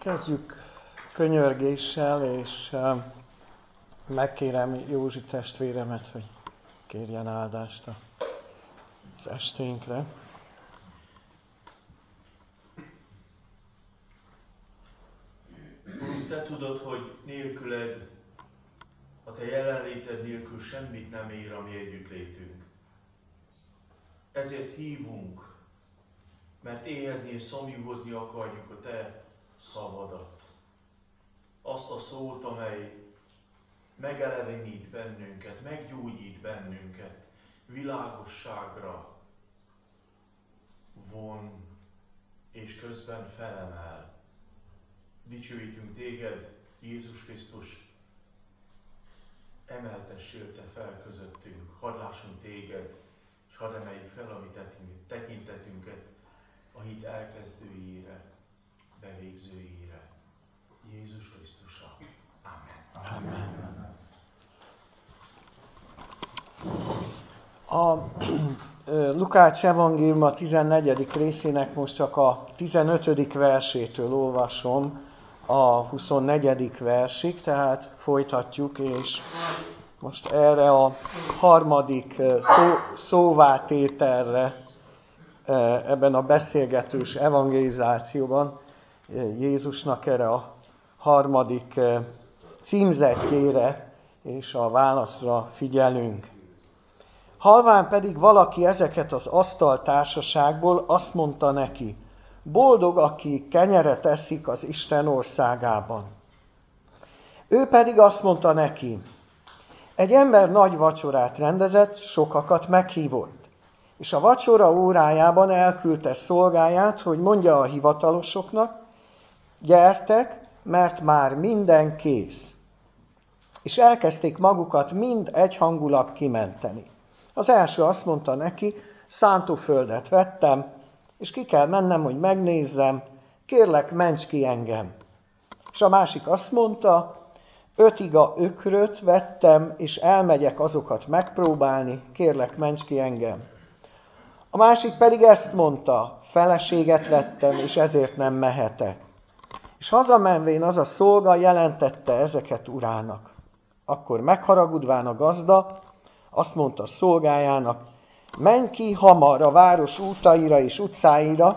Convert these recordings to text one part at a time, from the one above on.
Kezdjük könyörgéssel, és megkérem Józsi testvéremet, hogy kérjen áldást az esténkre. Urunk, Te tudod, hogy nélküled, a Te jelenléted nélkül semmit nem ér a mi együttlétünk. Ezért hívunk, mert éhezni és szomjúhozni akarjuk a Te szavadat. Azt a szót, amely megelevenít bennünket, meggyógyít bennünket, világosságra von, és közben felemel. Dicsőítünk Téged, Jézus Krisztus, emeltessél Te fel közöttünk, hadd lássunk Téged, és hadd emeljük fel a mi tekintetünket a hit elkezdőjére, bevégzőjére, Jézus Krisztusra. Amen. Amen. A Lukács evangéliuma 14. részének most csak a 15. versétől olvasom a 24. versig, tehát folytatjuk, és most erre a harmadik szóvátételre ebben a beszélgetős evangelizációban Jézusnak erre a harmadik címzettjére és a válaszra figyelünk. Halván pedig valaki ezeket az asztaltársaságból, azt mondta neki: boldog, aki kenyeret eszik az Isten országában. Ő pedig azt mondta neki: egy ember nagy vacsorát rendezett, sokakat meghívott, és a vacsora órájában elküldte szolgáját, hogy mondja a hivatalosoknak: gyertek, mert már minden kész. És elkezdték magukat mind egyhangulag kimenteni. Az első azt mondta neki: szántóföldet vettem, és ki kell mennem, hogy megnézzem, kérlek, ments ki engem. És a másik azt mondta: 5 iga ökröt vettem, és elmegyek azokat megpróbálni, kérlek, ments ki engem. A másik pedig ezt mondta: feleséget vettem, és ezért nem mehetek. És hazamenvén az a szolga jelentette ezeket urának. Akkor megharagudván a gazda azt mondta a szolgájának: menj ki hamar a város útaira és utcáira,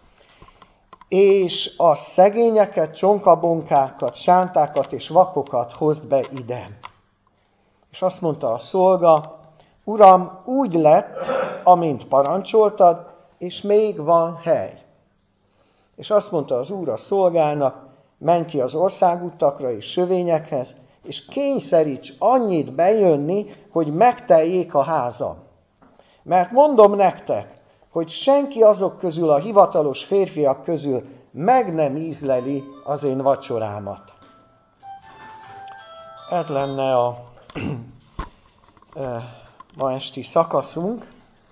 és a szegényeket, csonkabonkákat, sántákat és vakokat hozd be ide. És azt mondta a szolga: Uram, úgy lett, amint parancsoltad, és még van hely. És azt mondta az úr a szolgának: menj ki az országutakra és sövényekhez, és kényszeríts annyit bejönni, hogy megteljék a házam. Mert mondom nektek, hogy senki azok közül, a hivatalos férfiak közül meg nem ízleli az én vacsorámat. Ez lenne a ma esti szakaszunk.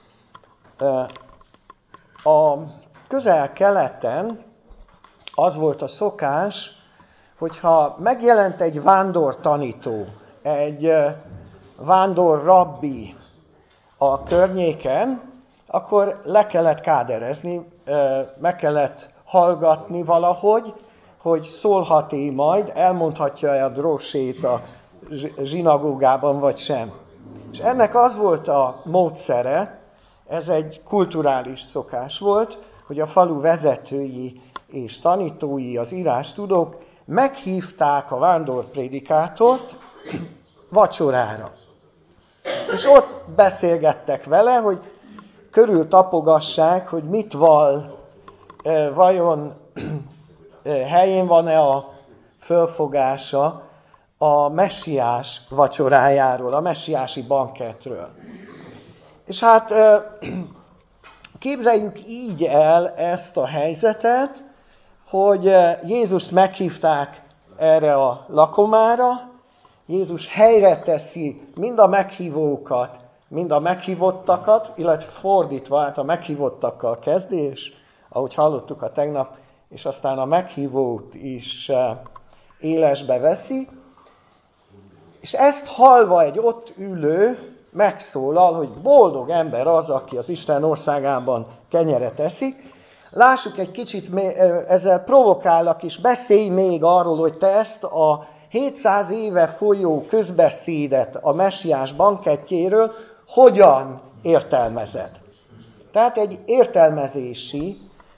A Közel-Keleten az volt a szokás, hogyha megjelent egy vándortanító, egy vándorrabbi a környéken, akkor le kellett káderezni, meg kellett hallgatni valahogy, hogy szólhat-e majd, elmondhatja-e a drósét a zsinagógában, vagy sem. És ennek az volt a módszere, ez egy kulturális szokás volt, hogy a falu vezetői és tanítói, az írástudók meghívták a vándorprédikátort vacsorára. És ott beszélgettek vele, hogy körültapogassák, hogy mit val, vajon helyén van-e a fölfogása a messiás vacsorájáról, a messiási banketről. És hát képzeljük így el ezt a helyzetet, hogy Jézust meghívták erre a lakomára, Jézus helyre teszi mind a meghívókat, mind a meghívottakat, illetve fordítva, hát a meghívottakkal kezdi, és ahogy hallottuk a tegnap, és aztán a meghívót is élesbe veszi. És ezt hallva egy ott ülő megszólal, hogy boldog ember az, aki az Isten országában kenyeret eszik. lássuk egy kicsit, ezzel provokálnak is, beszélj még arról, hogy te ezt a 700 éve folyó közbeszédet a messiás bankettjéről hogyan értelmezed. Tehát egy értelmezési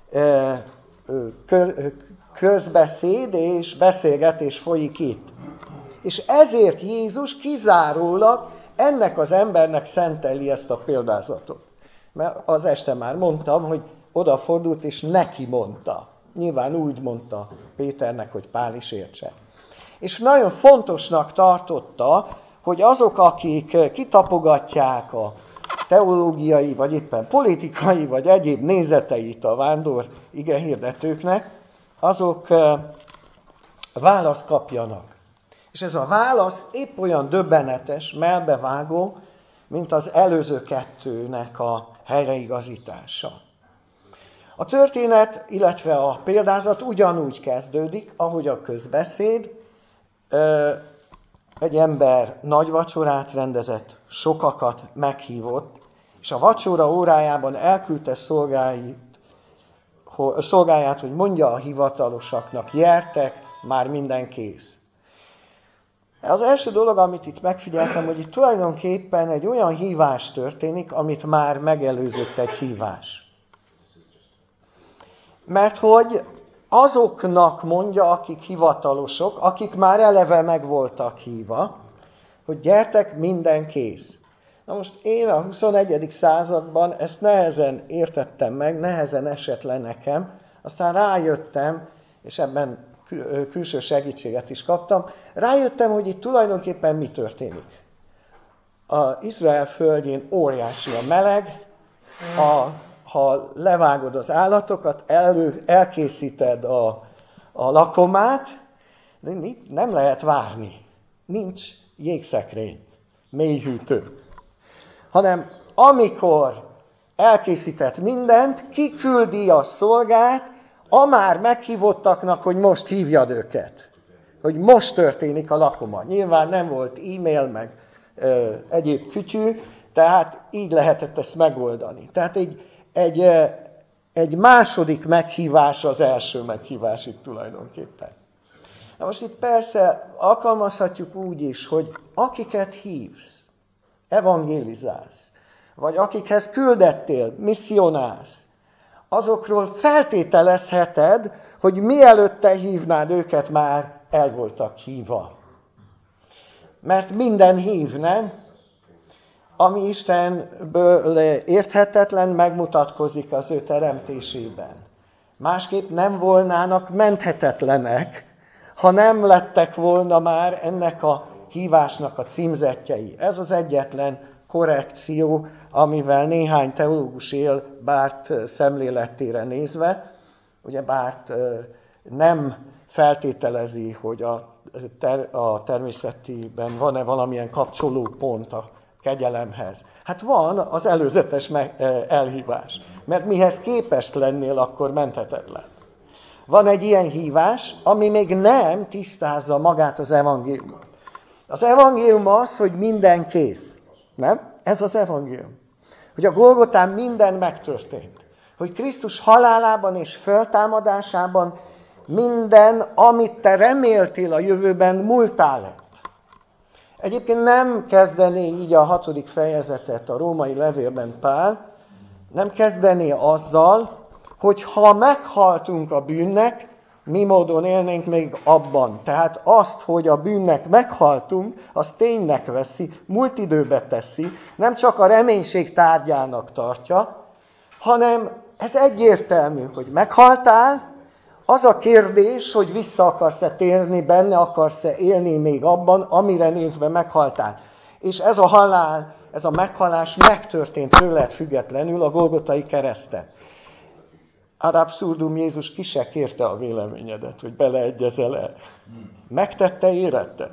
közbeszéd és beszélgetés folyik itt. És ezért Jézus kizárólag ennek az embernek szenteli ezt a példázatot. Mert az este már mondtam, hogy odafordult és neki mondta. Nyilván úgy mondta Péternek, hogy Pál is értse. És nagyon fontosnak tartotta, hogy azok, akik kitapogatják a teológiai, vagy éppen politikai, vagy egyéb nézeteit a vándor igehirdetőknek, azok választ kapjanak. És ez a válasz épp olyan döbbenetes, mellbevágó, mint az előző kettőnek a helyreigazítása. A történet, illetve a példázat ugyanúgy kezdődik, ahogy a közbeszéd. Egy ember nagy vacsorát rendezett, sokakat meghívott, és a vacsora órájában elküldte szolgáját, hogy mondja a hivatalosaknak, gyertek, már minden kész. Az első dolog, amit itt megfigyeltem, hogy itt tulajdonképpen egy olyan hívás történik, amit már megelőzött egy hívás. Mert hogy azoknak mondja, akik hivatalosok, akik már eleve meg voltak hívva, hogy gyertek, minden kész. Na most én a 21. században ezt nehezen értettem meg, nehezen esett le nekem, aztán rájöttem, és ebben külső segítséget is kaptam, rájöttem, hogy itt tulajdonképpen mi történik. Az Izrael földjén óriási a meleg, ha levágod az állatokat, elkészíted a lakomát, de itt nem lehet várni. Nincs jégszekrény, mélyhűtő. Hanem amikor elkészített mindent, kiküldi a szolgát a már meghívottaknak, hogy most hívjad őket. Hogy most történik a lakoma. Nyilván nem volt e-mail, meg egyéb kütyű, tehát így lehetett ezt megoldani. Tehát egy második meghívás az első meghívás itt tulajdonképpen. Na most itt persze alkalmazhatjuk úgy is, hogy akiket hívsz, evangélizálsz, vagy akikhez küldettél, misszionálsz, azokról feltételezheted, hogy mielőtt te hívnád őket, már el voltak hívva. Mert minden hív, nem? Ami Istenből érthetetlen, megmutatkozik az ő teremtésében. Másképp nem volnának menthetetlenek, ha nem lettek volna már ennek a hívásnak a címzettjei. Ez az egyetlen korrekció, amivel néhány teológus él Barth szemléletére nézve. Ugye Barth nem feltételezi, hogy a természetiben van-e valamilyen kapcsolópont a kegyelemhez. Hát van az előzetes elhívás. Mert mihez képest lennél, akkor menthetetlen. Van egy ilyen hívás, ami még nem tisztázza magát az evangéliumot. Az evangélium az, hogy minden kész. Nem? Ez az evangélium. Hogy a Golgotán minden megtörtént. Hogy Krisztus halálában és föltámadásában minden, amit te reméltél a jövőben, múltá lett. Egyébként nem kezdené így a 6. fejezetet a római levélben Pál, nem kezdené azzal, hogy ha meghaltunk a bűnnek, mi módon élnénk még abban. Tehát azt, hogy a bűnnek meghaltunk, azt ténynek veszi, múlt időbe teszi, nem csak a reménység tárgyának tartja, hanem ez egyértelmű, hogy meghaltál, az a kérdés, hogy vissza akarsz-e térni benne, akarsz-e élni még abban, amire nézve meghaltál. És ez a halál, ez a meghalás megtörtént tőled függetlenül a Golgotai kereszten. Ad absurdum, Jézus ki se kérte a véleményedet, hogy beleegyezel-e. Megtette, éretted.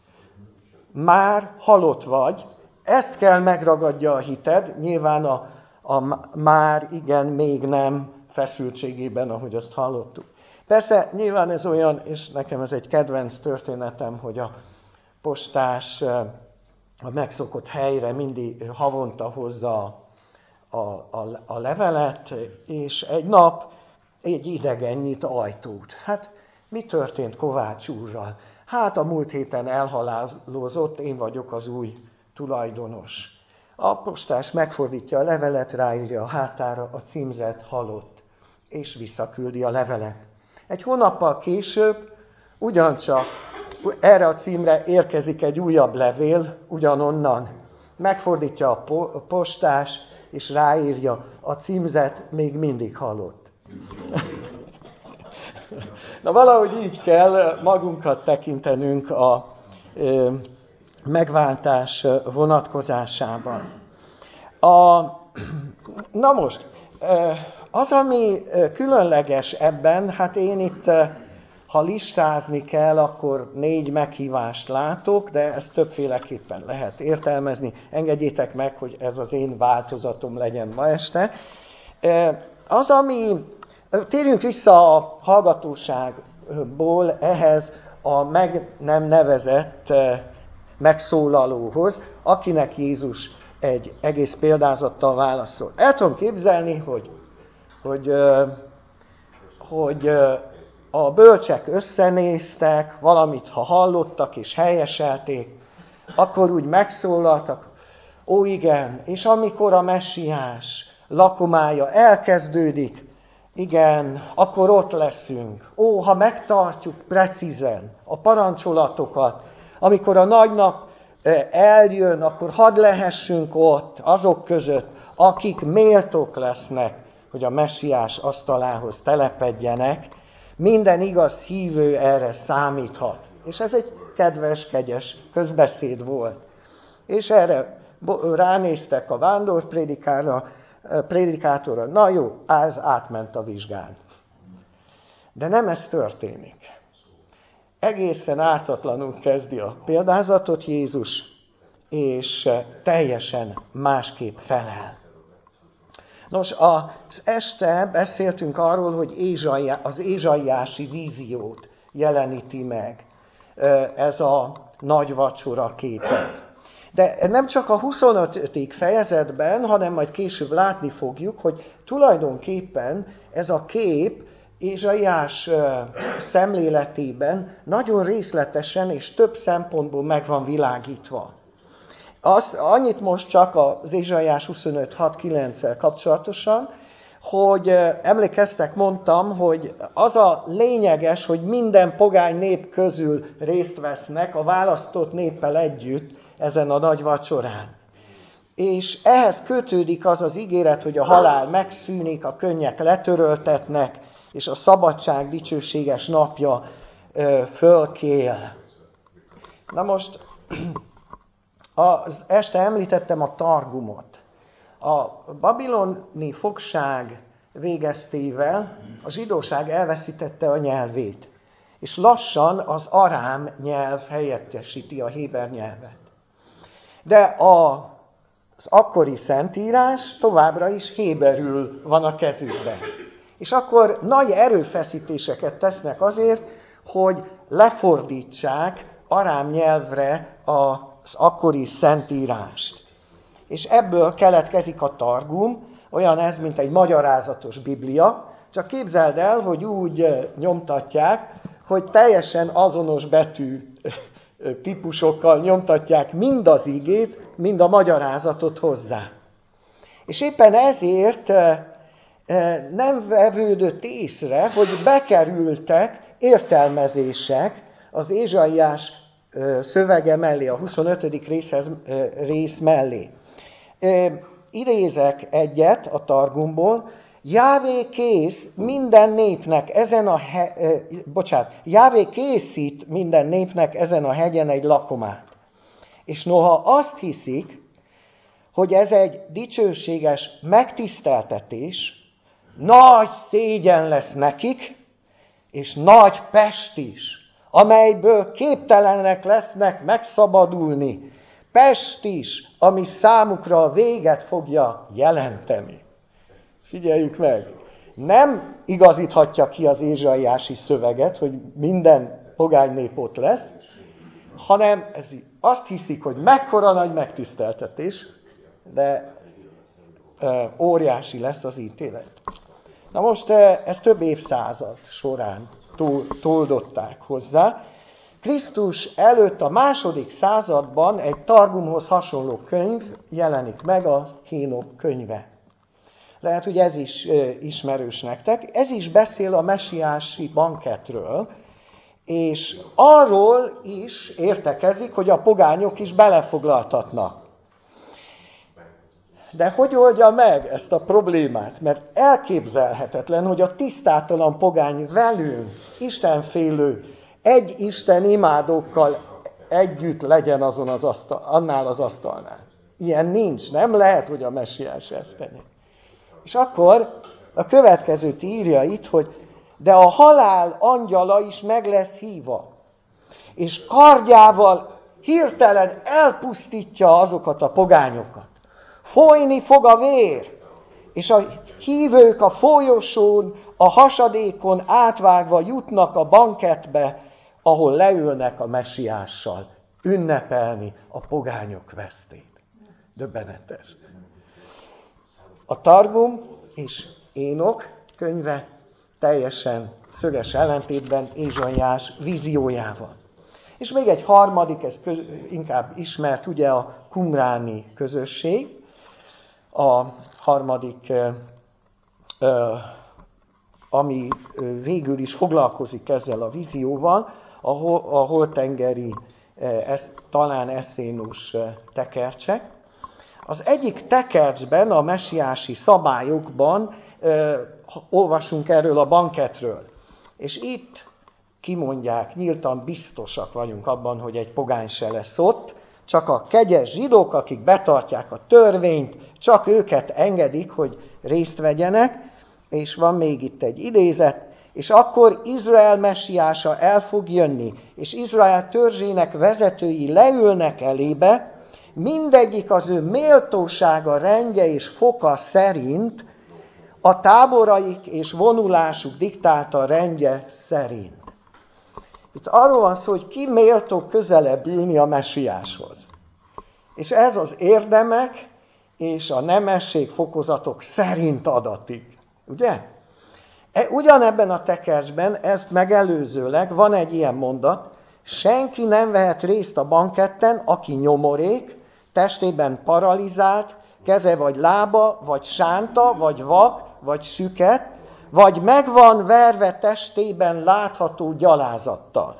Már halott vagy, ezt kell megragadja a hited, nyilván a már igen, még nem feszültségében, ahogy azt hallottuk. Persze, nyilván ez olyan, és nekem ez egy kedvenc történetem, hogy a postás a megszokott helyre mindig havonta hozza a levelet, és egy nap egy idegen nyit ajtót. Hát mi történt Kovács úrral? Hát a múlt héten elhalálozott, én vagyok az új tulajdonos. A postás megfordítja a levelet, ráírja a hátára a címzet halott, és visszaküldi a levelet. Egy hónappal később ugyancsak erre a címre érkezik egy újabb levél, ugyanonnan. Megfordítja a postás, és ráírja, a címzet még mindig halott. Na valahogy így kell magunkat tekintenünk a megváltás vonatkozásában. Na most, az, ami különleges ebben, hát én itt, ha listázni kell, akkor 4 meghívást látok, de ezt többféleképpen lehet értelmezni. Engedjétek meg, hogy ez az én változatom legyen ma este. Térjünk vissza a hallgatóságból ehhez a meg nem nevezett megszólalóhoz, akinek Jézus egy egész példázattal válaszol. El tudom képzelni, hogy a bölcsek összenéztek, valamit ha hallottak és helyeselték, akkor úgy megszólaltak, ó igen, és amikor a messiás lakomája elkezdődik, igen, akkor ott leszünk. Ó, ha megtartjuk precízen a parancsolatokat, amikor a nagy nap eljön, akkor hadd lehessünk ott azok között, akik méltók lesznek, hogy a messiás asztalához telepedjenek. Minden igaz hívő erre számíthat. És ez egy kedves, kegyes közbeszéd volt. És erre ránéztek a vándorprédikátorra, na jó, ez átment a vizsgán. De nem ez történik. Egészen ártatlanul kezdi a példázatot Jézus, és teljesen másképp felel. Nos, az este beszéltünk arról, hogy az ézsaiási víziót jeleníti meg ez a nagy vacsora képe. De nem csak a 25. fejezetben, hanem majd később látni fogjuk, hogy tulajdonképpen ez a kép Ézsaiás szemléletében nagyon részletesen és több szempontból meg van világítva. Annyit most csak az Ézsaiás 25.6.9-el kapcsolatosan, hogy emlékeztek, mondtam, hogy az a lényeges, hogy minden pogány nép közül részt vesznek a választott néppel együtt ezen a nagy vacsorán. És ehhez kötődik az az ígéret, hogy a halál megszűnik, a könnyek letöröltetnek, és a szabadság dicsőséges napja fölkél. Na most, az este említettem a Targumot. A babiloni fogság végeztével a zsidóság elveszítette a nyelvét, és lassan az arám nyelv helyettesíti a héber nyelvet. De az akkori szentírás továbbra is héberül van a kezükben. És akkor nagy erőfeszítéseket tesznek azért, hogy lefordítsák arám nyelvre az akkori szentírást. És ebből keletkezik a Targum, olyan ez, mint egy magyarázatos Biblia, csak képzeld el, hogy úgy nyomtatják, hogy teljesen azonos betű típusokkal nyomtatják mind az igét, mind a magyarázatot hozzá. És éppen ezért nem vevődött észre, hogy bekerültek értelmezések az Ézsaiás szövege mellé, a 25. rész mellé. Idézek egyet a Targumból. Jávé kész minden népnek Jávé készít minden népnek ezen a hegyen egy lakomát. És noha azt hiszik, hogy ez egy dicsőséges megtiszteltetés, nagy szégyen lesz nekik, és nagy pest is, amelyből képtelenek lesznek megszabadulni. Pest is, ami számukra a véget fogja jelenteni. Figyeljük meg! Nem igazíthatja ki az ézsaiási szöveget, hogy minden pogány nép ott lesz, hanem azt hiszik, hogy mekkora nagy megtiszteltetés, de óriási lesz az ítélet. Na most ezt több évszázad során toldották hozzá. Krisztus előtt a 2. században egy Targumhoz hasonló könyv jelenik meg, a Hénok könyve. Lehet, hogy ez is ismerős nektek. Ez is beszél a messiási banketről, és arról is értekezik, hogy a pogányok is belefoglaltatnak. De hogy oldja meg ezt a problémát? Mert elképzelhetetlen, hogy a tisztátalan pogány velünk, istenfélő, egy Isten imádókkal együtt legyen azon annál az asztalnál. Ilyen nincs, nem lehet, hogy a messiás ezt tenni. És akkor a következőt írja itt, hogy de a halál angyala is meg lesz hívva, és kardjával hirtelen elpusztítja azokat a pogányokat. Folyni fog a vér, és a hívők a folyosón, a hasadékon átvágva jutnak a banketbe, ahol leülnek a messiással, ünnepelni a pogányok vesztét. Döbbenetes. A Targum és Énok könyve teljesen szöges ellentétben Ézsaiás víziójával. És még egy harmadik, ez inkább ismert, ugye a qumráni közösség. A harmadik, ami végül is foglalkozik ezzel a vízióval, a holtengeri, talán eszénus tekercsek. Az egyik tekercsben, a messiási szabályokban olvasunk erről a banketről. És itt kimondják, nyíltan biztosak vagyunk abban, hogy egy pogány se lesz ott, csak a kegyes zsidók, akik betartják a törvényt, csak őket engedik, hogy részt vegyenek, és van még itt egy idézet, és akkor Izrael messiása el fog jönni, és Izrael törzsének vezetői leülnek elébe, mindegyik az ő méltósága, rendje és foka szerint, a táboraik és vonulásuk diktálta rendje szerint. Itt arról van szó, hogy ki méltó közelebb ülni a messiáshoz. És ez az érdemek és a nemesség fokozatok szerint adatik. Ugye? Ugyanebben a tekercsben, ezt megelőzőleg van egy ilyen mondat, senki nem vehet részt a banketten, aki nyomorék, testében paralizált, keze vagy lába, vagy sánta, vagy vak, vagy süket, vagy meg van verve testében látható gyalázattal.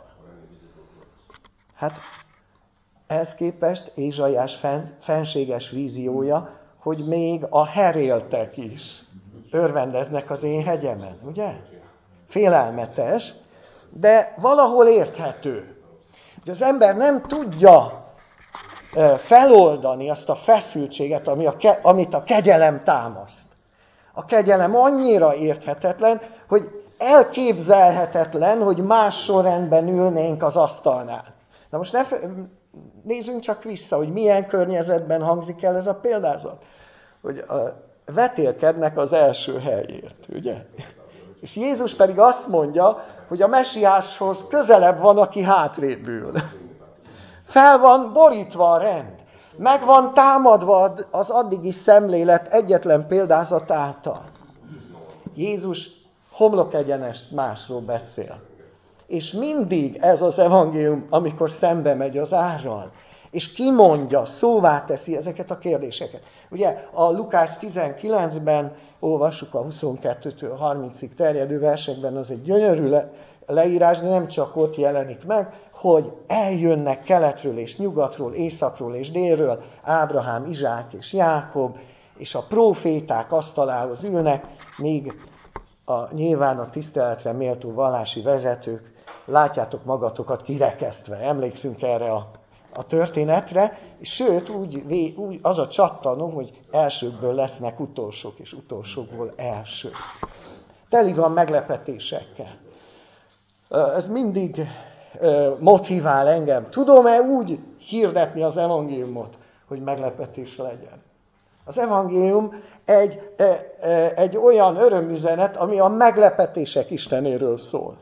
Hát ehhez képest Ézsaiás fenséges víziója, hogy még a heréltek is örvendeznek az én hegyemen, ugye? Félelmetes, de valahol érthető. Hogy az ember nem tudja feloldani azt a feszültséget, amit a kegyelem támaszt. A kegyelem annyira érthetetlen, hogy elképzelhetetlen, hogy más sorrendben ülnénk az asztalnál. Na most nézzünk csak vissza, hogy milyen környezetben hangzik el ez a példázat. Hogy vetélkednek az első helyért, ugye? És Jézus pedig azt mondja, hogy a messiáshoz közelebb van, aki hátrébb ül. Fel van borítva a rend. Meg van támadva az addigi szemlélet egyetlen példázat által. Jézus homlokegyenest másról beszél. És mindig ez az evangélium, amikor szembe megy az árral. És kimondja, szóvá teszi ezeket a kérdéseket. Ugye a Lukács 19-ben olvassuk a 22-től 30-ig terjedő versekben, az egy gyönyörű leírás, de nem csak ott jelenik meg, hogy eljönnek keletről és nyugatról, északról és délről Ábrahám, Izsák és Jákob, és a próféták asztalához ülnek, míg nyilván a tiszteletre méltó vallási vezetők látjátok magatokat kirekesztve. Emlékszünk erre a történetre, sőt, úgy az a csattanó, hogy elsőkből lesznek utolsók, és utolsókból elsők. Teli van meglepetésekkel. Ez mindig motivál engem. Tudom-e úgy hirdetni az evangéliumot, hogy meglepetés legyen? Az evangélium egy olyan örömüzenet, ami a meglepetések Istenéről szól.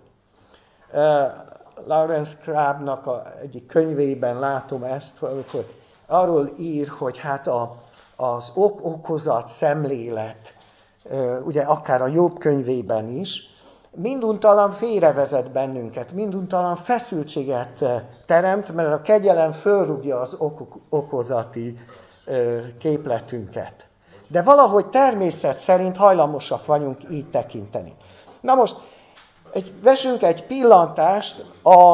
Lawrence Crabb-nak egyik könyvében látom ezt, amikor arról ír, hogy hát az okozat szemlélet ugye akár a Jobb könyvében is, minduntalan félrevezet bennünket, minduntalan feszültséget teremt, mert a kegyelem fölrúgja az okozati képletünket. De valahogy természet szerint hajlamosak vagyunk így tekinteni. Na most, vessünk egy pillantást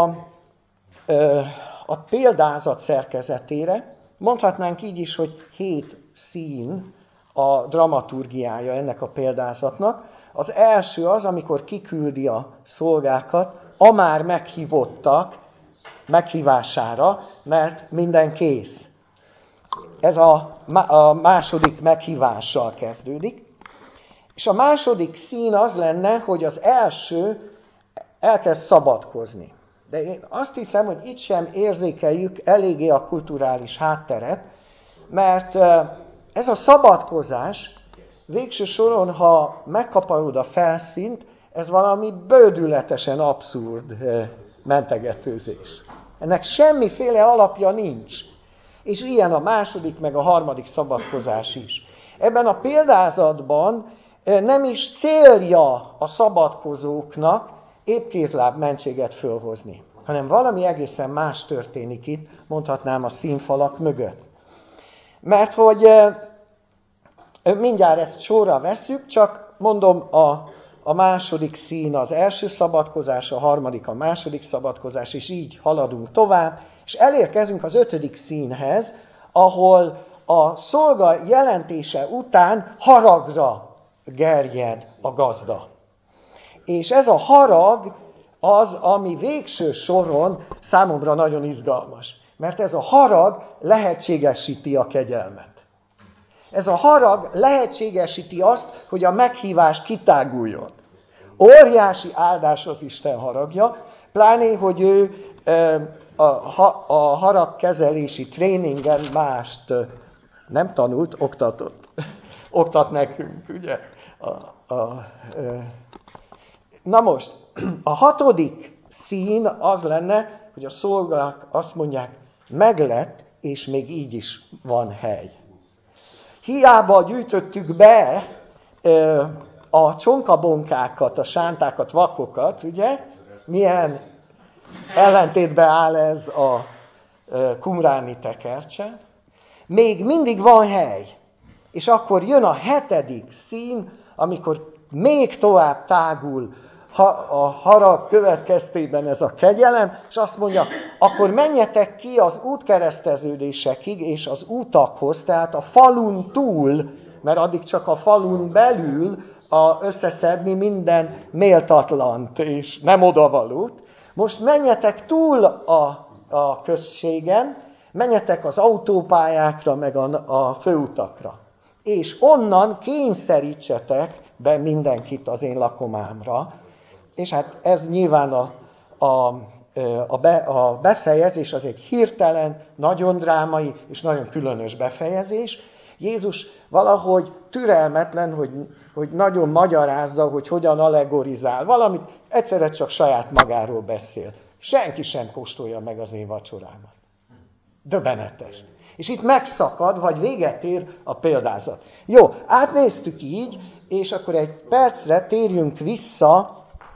a példázat szerkezetére. Mondhatnánk így is, hogy 7 szín a dramaturgiája ennek a példázatnak. Az első az, amikor kiküldi a szolgákat a már meghívottak meghívására, mert minden kész. Ez a második meghívással kezdődik. És a második szín az lenne, hogy az első elkezd szabadkozni. De én azt hiszem, hogy itt sem érzékeljük eléggé a kulturális hátteret, mert ez a szabadkozás végső soron, ha megkaparod a felszínt, ez valami bődületesen abszurd mentegetőzés. Ennek semmiféle alapja nincs. És ilyen a második, meg a harmadik szabadkozás is. Ebben a példázatban nem is célja a szabadkozóknak épkézláb mentséget fölhozni, hanem valami egészen más történik itt, mondhatnám a színfalak mögött. Mert hogy mindjárt ezt sorra vesszük, csak mondom, a második szín az első szabadkozás, a harmadik a második szabadkozás, és így haladunk tovább, és elérkezünk az 5. színhez, ahol a szolga jelentése után haragra gerjed a gazda. És ez a harag az, ami végső soron számomra nagyon izgalmas. Mert ez a harag lehetségesíti a kegyelmet. Ez a harag lehetségesíti azt, hogy a meghívás kitáguljon. Óriási áldás az Isten haragja, pláne, hogy ő a haragkezelési tréningen mást nem tanult, oktatott. Oktat nekünk, ugye? Na most, a 6. szín az lenne, hogy a szolgák azt mondják, meglett, és még így is van hely. Hiába gyűjtöttük be a csonkabonkákat, a sántákat, vakokat, ugye? Milyen ellentétben áll ez a kumráni tekercse. Még mindig van hely. És akkor jön a 7. szín, amikor még tovább tágul a harag következtében ez a kegyelem, és azt mondja, akkor menjetek ki az útkereszteződésekig és az utakhoz, tehát a falun túl, mert addig csak a falun belül összeszedni minden méltatlant és nem odavalót. Most menjetek túl a községen, menjetek az autópályákra, meg a főutakra. És onnan kényszerítsetek be mindenkit az én lakomámra. És hát ez nyilván a befejezés az egy hirtelen, nagyon drámai és nagyon különös befejezés. Jézus valahogy türelmetlen, hogy nagyon magyarázza, hogy hogyan allegorizál. Valamit egyszerre csak saját magáról beszél. Senki sem kóstolja meg az én vacsorámat. Döbbenetes. És itt megszakad, vagy véget ér a példázat. Jó, átnéztük így, és akkor egy percre térjünk vissza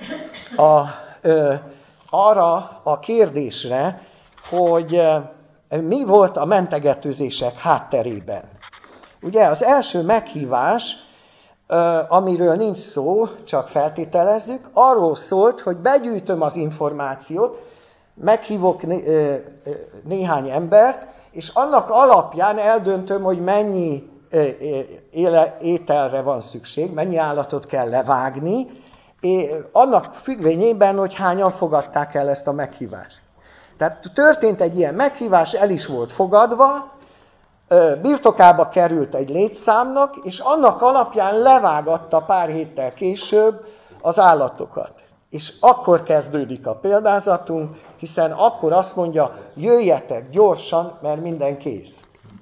arra a kérdésre, hogy mi volt a mentegetőzések hátterében. Ugye az első meghívás, amiről nincs szó, csak feltételezzük, arról szólt, hogy begyűjtöm az információt, meghívok néhány embert, és annak alapján eldöntöm, hogy mennyi ételre van szükség, mennyi állatot kell levágni, annak függvényében, hogy hányan fogadták el ezt a meghívást. Tehát történt egy ilyen meghívás, el is volt fogadva, birtokába került egy létszámnak, és annak alapján levágatta pár héttel később az állatokat. És akkor kezdődik a példázatunk, hiszen akkor azt mondja, jöjjetek gyorsan, mert minden kész.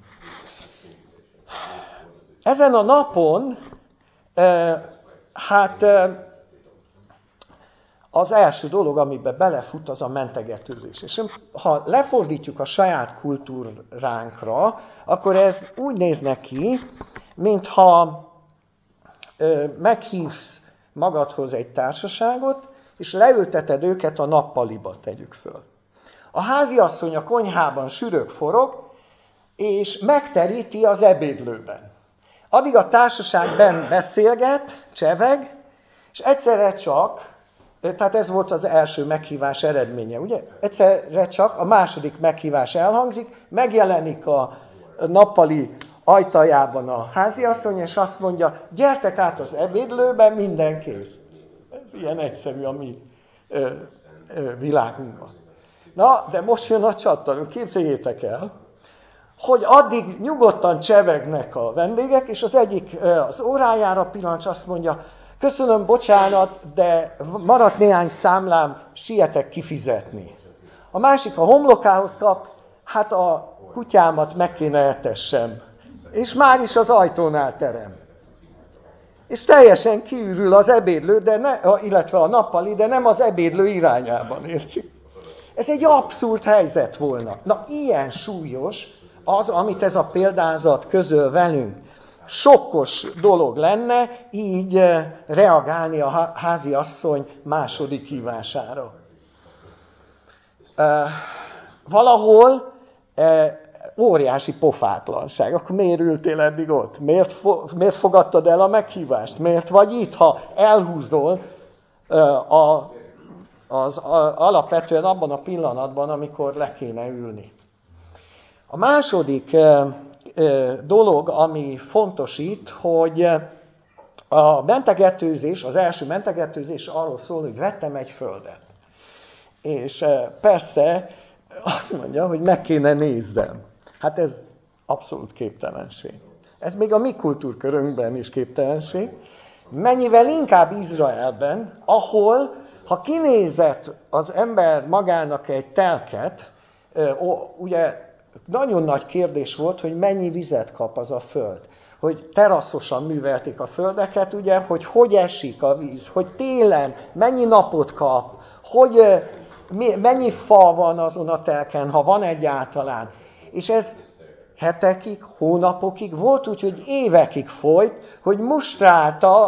Ezen a napon, az első dolog, amiben belefut, az a mentegetőzés. És ha lefordítjuk a saját kultúránkra, akkor ez úgy néz neki, mintha meghívsz magadhoz egy társaságot, és leülteted őket a nappaliba, tegyük föl. A háziasszony a konyhában sürög, forog, és megteríti az ebédlőben. Addig a társaság benn beszélget, cseveg, és egyszerre csak, tehát ez volt az első meghívás eredménye, ugye? Egyszerre csak a második meghívás elhangzik, megjelenik a nappali ajtajában a háziasszony, és azt mondja, gyertek át az ebédlőbe, minden kész. Ez ilyen egyszerű a mi világunkban. Na, de most jön a csattanó, képzeljétek el, hogy addig nyugodtan csevegnek a vendégek, és az egyik az órájára pillancs, azt mondja, köszönöm, bocsánat, de maradt néhány számlám, sietek kifizetni. A másik a homlokához kap, hát a kutyámat meg kéne etessem. És már is az ajtónál terem. És teljesen kiürül az ebédlő, illetve a nappali, de nem az ebédlő irányában, értjük? Ez egy abszurd helyzet volna. Na, ilyen súlyos az, amit ez a példázat közöl velünk. Sokkos dolog lenne így reagálni a háziasszony második hívására. Valahol óriási pofátlanság. Akkor miért ültél eddig ott? Miért fogadtad el a meghívást? Miért vagy itt, ha elhúzol alapvetően abban a pillanatban, amikor le kéne ülni? A második dolog, ami fontos itt, hogy a mentegetőzés, az első mentegetőzés arról szól, hogy vettem egy földet. És persze azt mondja, hogy meg kéne néznem. Hát ez abszolút képtelenség. Ez még a mi kultúrkörünkben is képtelenség. Mennyivel inkább Izraelben, ahol, ha kinézett az ember magának egy telket, ugye nagyon nagy kérdés volt, hogy mennyi vizet kap az a föld. Hogy teraszosan művelték a földeket, ugye, hogy esik a víz, hogy télen mennyi napot kap, hogy mennyi fa van azon a telken, ha van egyáltalán. És ez hetekig, hónapokig, volt úgy, hogy évekig folyt, hogy mustrálta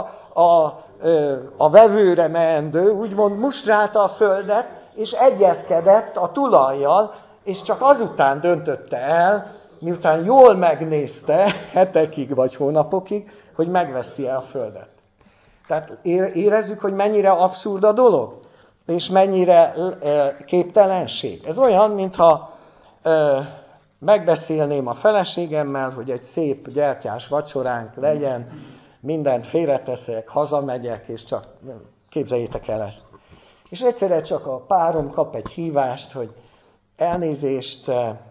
a vevőre meendő, úgymond mustrálta a földet, és egyezkedett a tulajjal, és csak azután döntötte el, miután jól megnézte, hetekig vagy hónapokig, hogy megveszi-e a földet. Tehát érezzük, hogy mennyire abszurd a dolog, és mennyire képtelenség. Ez olyan, mintha megbeszélném a feleségemmel, hogy egy szép gyertyás vacsoránk legyen, mindent félreteszek, hazamegyek, és csak képzeljétek el ezt. És egyszerre csak a párom kap egy hívást, hogy elnézést,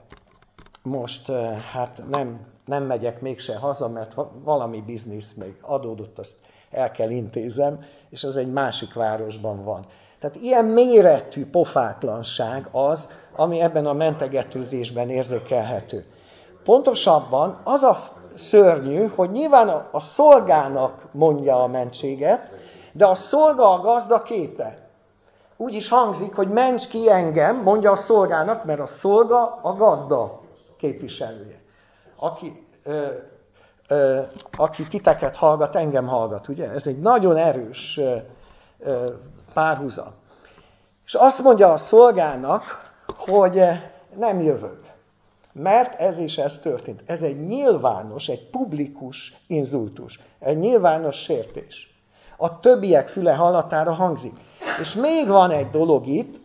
most hát nem megyek mégse haza, mert valami biznisz még adódott, azt el kell intézem, és az egy másik városban van. Tehát ilyen méretű pofátlanság az, ami ebben a mentegetőzésben érzékelhető. Pontosabban az a szörnyű, hogy nyilván a szolgának mondja a mentséget, de a szolga a gazda képe. Úgy is hangzik, hogy ments ki engem, mondja a szolgának, mert a szolga a gazda képviselője. Aki titeket hallgat, engem hallgat, ugye? Ez egy nagyon erős párhuzam. És azt mondja a szolgának, hogy nem jövök. Mert ez és ez történt. Ez egy nyilvános, egy publikus inzultus. Egy nyilvános sértés. A többiek füle hallatára hangzik. És még van egy dolog itt,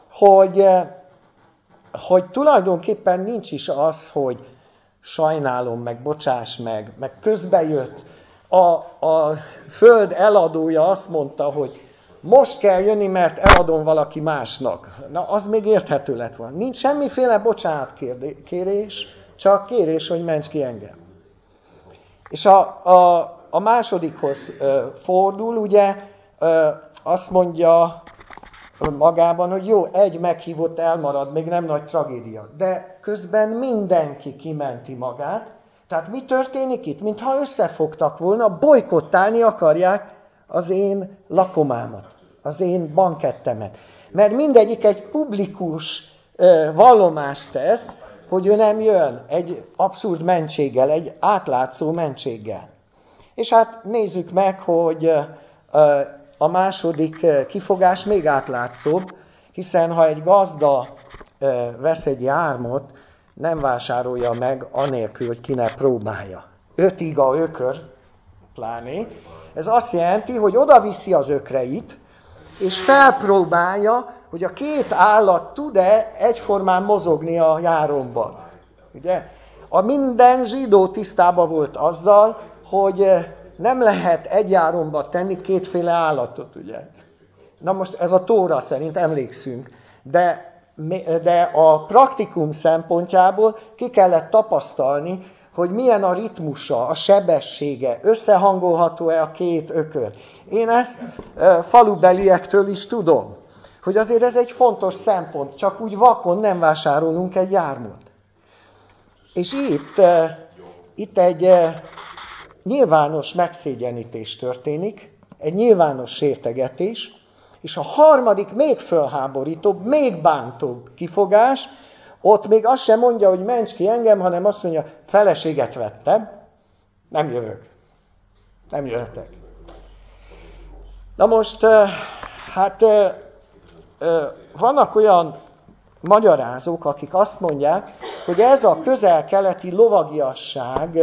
hogy tulajdonképpen nincs is az, hogy sajnálom, meg bocsáss meg közbejött. A föld eladója azt mondta, hogy most kell jönni, mert eladom valaki másnak. Na, az még érthető lett volna. Nincs semmiféle bocsánatkérés, csak kérés, hogy ments ki engem. És a másodikhoz fordul, ugye, azt mondja magában, hogy jó, egy meghívott elmarad, még nem nagy tragédia. De közben mindenki kimenti magát. Tehát mi történik itt? Mintha összefogtak volna, bojkottálni akarják az én lakomámat, az én bankettemet. Mert mindegyik egy publikus vallomást tesz, hogy ő nem jön egy abszurd mentséggel, egy átlátszó mentséggel. És hát nézzük meg, hogy a második kifogás még átlátszóbb, hiszen ha egy gazda vesz egy jármot, nem vásárolja meg anélkül, hogy ki ne próbálja. 5 iga ökör, pláné. Ez azt jelenti, hogy oda viszi az ökreit, és felpróbálja, hogy a 2 állat tud-e egyformán mozogni a járomban. Ugye? A minden zsidó tisztában volt azzal, hogy nem lehet egy járomba tenni 2 állatot, ugye? Na most ez a Tóra szerint, emlékszünk, de a praktikum szempontjából ki kellett tapasztalni, hogy milyen a ritmusa, a sebessége, összehangolható-e a 2 ökör. Én ezt falubeliektől is tudom, hogy azért ez egy fontos szempont, csak úgy vakon nem vásárolunk egy jármot. És itt egy nyilvános megszégyenítés történik, egy nyilvános sértegetés, és a harmadik még fölháborítóbb, még bántóbb kifogás, ott még azt sem mondja, hogy ments ki engem, hanem azt mondja, feleséget vettem, nem jövök, nem jöhetek. Na most, vannak olyan magyarázók, akik azt mondják, hogy ez a közel-keleti lovagiasság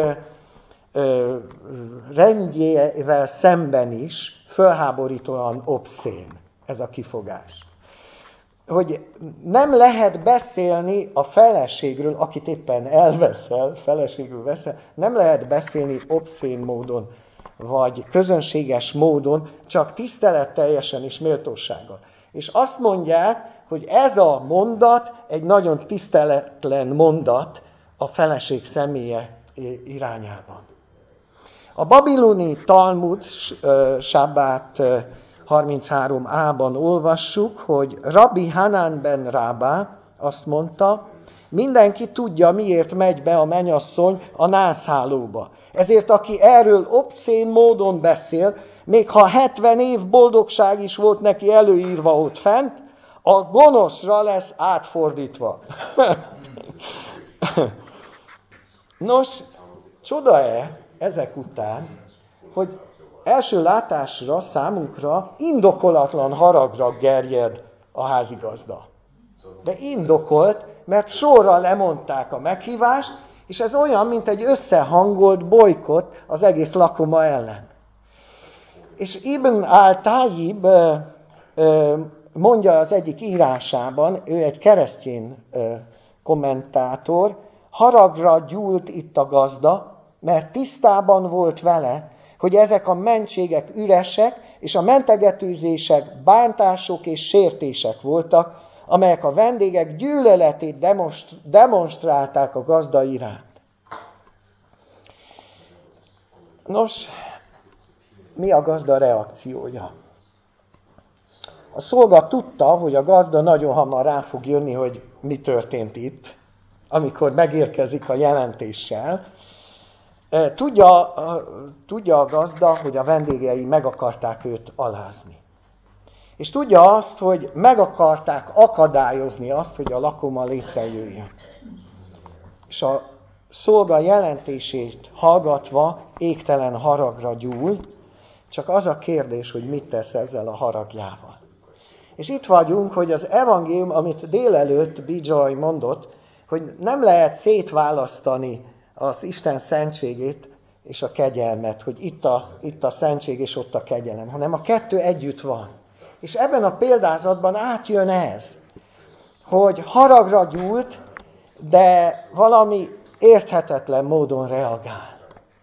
rendjével szemben is fölháborítóan obszén ez a kifogás. Hogy nem lehet beszélni a feleségről, akit éppen elveszel, feleségül veszel, nem lehet beszélni obszén módon, vagy közönséges módon, csak tiszteletteljesen és méltósággal. És azt mondják, hogy ez a mondat egy nagyon tiszteletlen mondat a feleség személye irányában. A babiloni Talmud, Sábát 33a-ban olvassuk, hogy Rabbi Hanan ben Rábá azt mondta, mindenki tudja, miért megy be a mennyasszony a nászhálóba. Ezért aki erről obszén módon beszél, még ha 70 év boldogság is volt neki előírva ott fent, a gonoszra lesz átfordítva. Nos, csoda-e ezek után, hogy első látásra számunkra indokolatlan haragra gerjed a házigazda. De indokolt, mert sorra lemondták a meghívást, és ez olyan, mint egy összehangolt bolykott az egész lakoma ellen. És Ibn al-Tayyib mondja az egyik írásában, ő egy keresztény kommentátor, haragra gyúlt itt a gazda, mert tisztában volt vele, hogy ezek a mentségek üresek, és a mentegetőzések bántások és sértések voltak, amelyek a vendégek gyűlöletét demonstrálták a gazda iránt. Nos, mi a gazda reakciója? A szolga tudta, hogy a gazda nagyon hamar rá fog jönni, hogy mi történt itt, amikor megérkezik a jelentéssel. Tudja a gazda, hogy a vendégei meg akarták őt alázni. És tudja azt, hogy meg akarták akadályozni azt, hogy a lakoma létrejöjjön. És a szolga jelentését hallgatva égtelen haragra gyúl, csak az a kérdés, hogy mit tesz ezzel a haragjával. És itt vagyunk, hogy az evangélium, amit délelőtt Bijoy mondott, hogy nem lehet szétválasztani az Isten szentségét és a kegyelmet, hogy itt a szentség és ott a kegyelem, hanem a kettő együtt van. És ebben a példázatban átjön ez, hogy haragra gyúlt, de valami érthetetlen módon reagál.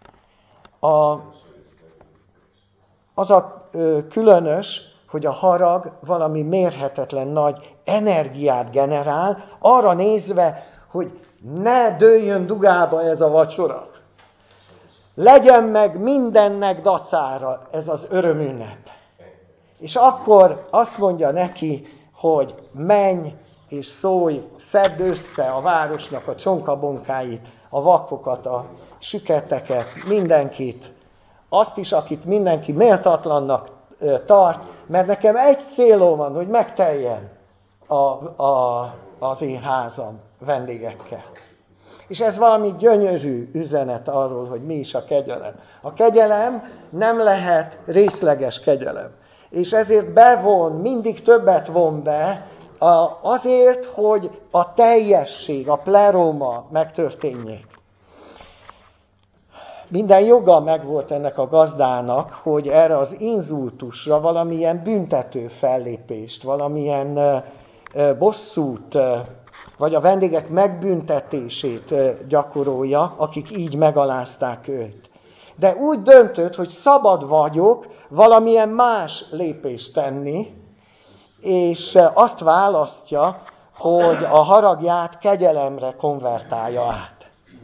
Az a különös, hogy a harag valami mérhetetlen nagy energiát generál, arra nézve, hogy ne dőljön dugába ez a vacsora. Legyen meg mindennek dacára ez az örömünnep. És akkor azt mondja neki, hogy menj és szólj, szedd össze a városnak a csonkabonkáit, a vakokat, a süketeket, mindenkit, azt is, akit mindenki méltatlannak tart, mert nekem egy célom van, hogy megteljen az én házam vendégekkel. És ez valami gyönyörű üzenet arról, hogy mi is a kegyelem. A kegyelem nem lehet részleges kegyelem. És ezért bevon, mindig többet von be, azért, hogy a teljesség, a pleroma megtörténjék. Minden joga megvolt ennek a gazdának, hogy erre az inzultusra valamilyen büntető fellépést, valamilyen bosszút, vagy a vendégek megbüntetését gyakorolja, akik így megalázták őt. De úgy döntött, hogy szabad vagyok valamilyen más lépést tenni, és azt választja, hogy a haragját kegyelemre konvertálja át.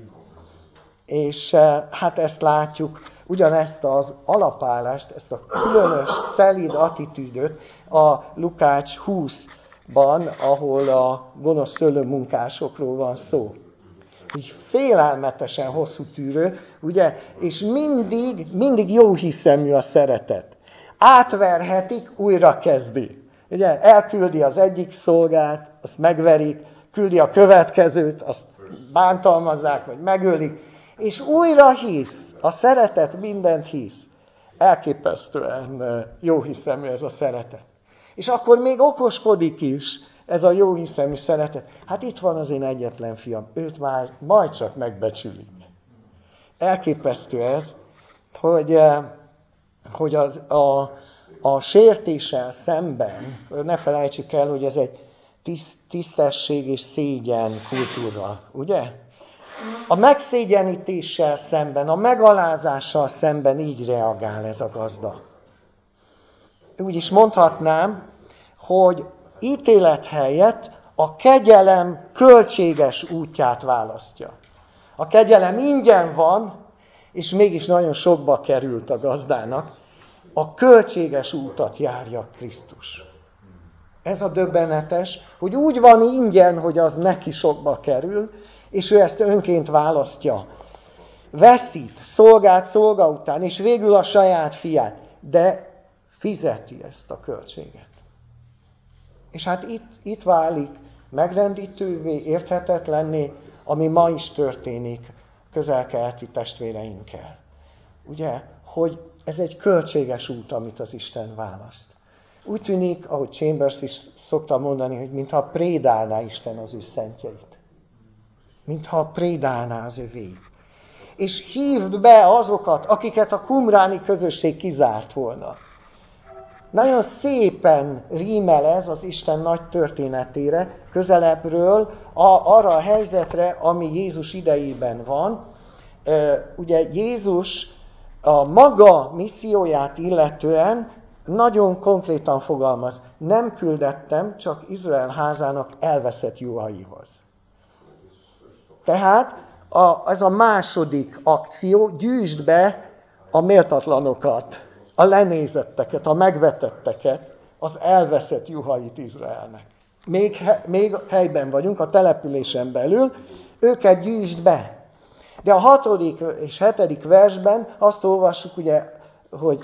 És hát ezt látjuk, ugyanezt az alapállást, ezt a különös, szelíd attitűdöt a Lukács 20-ban, ahol a gonosz szőlőmunkásokról van szó. Így félelmetesen hosszú tűrő, ugye? És mindig jó hiszemű a szeretet. Átverhetik, újra kezdi. Ugye? Elküldi az egyik szolgát, azt megverik, küldi a következőt, azt bántalmazzák, vagy megölik, és újra hisz. A szeretet mindent hisz. Elképesztően jó hiszemű ez a szeretet. És akkor még okoskodik is ez a jó hiszemű szeretet. Hát itt van az én egyetlen fiam, őt már majd csak megbecsülik. Elképesztő ez, hogy a sértéssel szemben, ne felejtsük el, hogy ez egy tisztesség és szégyen kultúra, ugye? A megszégyenítéssel szemben, a megalázással szemben így reagál ez a gazda. Úgy is mondhatnám, hogy ítélet helyett a kegyelem költséges útját választja. A kegyelem ingyen van, és mégis nagyon sokba került a gazdának. A költséges útat járja Krisztus. Ez a döbbenetes, hogy úgy van ingyen, hogy az neki sokba kerül, és ő ezt önként választja. Veszít, szolgát szolga után, és végül a saját fiát, de fizeti ezt a költséget. És hát itt válik megrendítővé, érthetetlenné, ami ma is történik közel-keleti testvéreinkkel. Ugye, hogy ez egy költséges út, amit az Isten választ. Úgy tűnik, ahogy Chambers is szokta mondani, hogy mintha prédálná Isten az ő szentjeit. Mintha prédálná az övéit. És hívd be azokat, akiket a qumráni közösség kizárt volna. Nagyon szépen rímel ez az Isten nagy történetére, közelebbről, arra a helyzetre, ami Jézus idejében van. Ugye Jézus a maga misszióját illetően nagyon konkrétan fogalmaz. Nem küldettem csak Izrael házának elveszett juhaihoz. Tehát ez a második akció, gyűjtsd be a méltatlanokat, a lenézetteket, a megvetetteket, az elveszett juhait Izraelnek. Még helyben vagyunk, a településen belül, őket gyűjtsd be. De a 6. és 7. versben azt olvassuk, ugye, hogy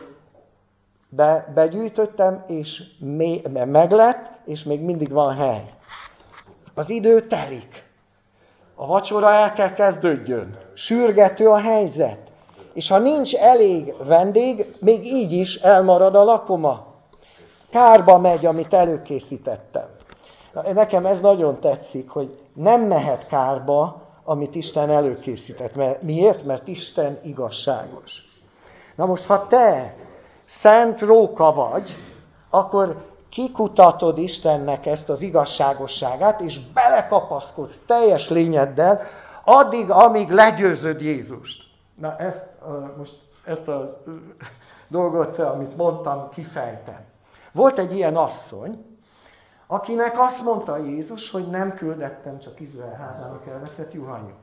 begyűjtöttem, és meglett, és még mindig van hely. Az idő telik. A vacsora el kell kezdődjön. Sürgető a helyzet. És ha nincs elég vendég, még így is elmarad a lakoma. Kárba megy, amit előkészítettem. Nekem ez nagyon tetszik, hogy nem mehet kárba, amit Isten előkészített. Miért? Mert Isten igazságos. Na most, ha te szent róka vagy, akkor kikutatod Istennek ezt az igazságosságát, és belekapaszkodsz teljes lényeddel, addig, amíg legyőzöd Jézust. Na ezt a dolgot, amit mondtam, kifejtem. Volt egy ilyen asszony, akinek azt mondta Jézus, hogy nem küldettem csak Izrael házának elveszett juhaihoz.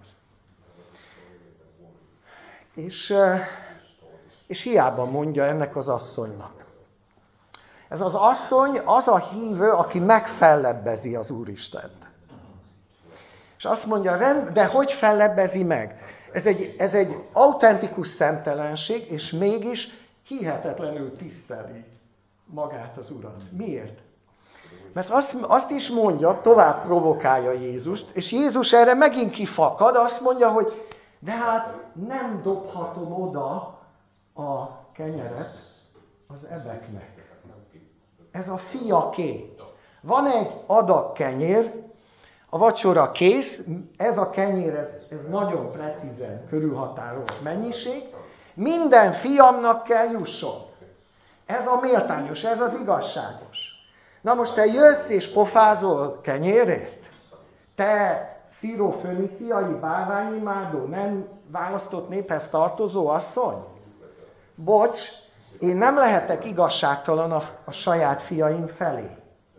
És hiába mondja ennek az asszonynak. Ez az asszony az a hívő, aki megfellebbezi az Úristent. És azt mondja, de hogy fellebbezi meg? Ez egy autentikus szemtelenség, és mégis hihetetlenül tiszteli magát az Urat. Miért? Mert azt is mondja, tovább provokálja Jézust, és Jézus erre megint kifakad, azt mondja, hogy de hát nem dobhatom oda a kenyeret az ebeknek. Ez a fiaké. Van egy adag kenyér, a vacsora kész, ez a kenyér, ez nagyon precízen körülhatárolt mennyiség, minden fiamnak kell jusson. Ez a méltányos, ez az igazságos. Na most te jössz és pofázol kenyérért? Te szíróföníciai bálványimádó, nem választott néphez tartozó asszony? Bocs, én nem lehetek igazságtalan a saját fiaim felé.